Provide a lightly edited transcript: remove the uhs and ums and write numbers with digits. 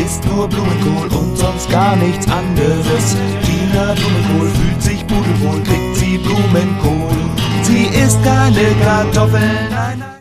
isst nur Blumenkohl und sonst gar nichts anderes. Tina Blumenkohl fühlt sich pudelwohl, kriegt sie Blumenkohl. Sie isst keine Kartoffeln, nein, nein.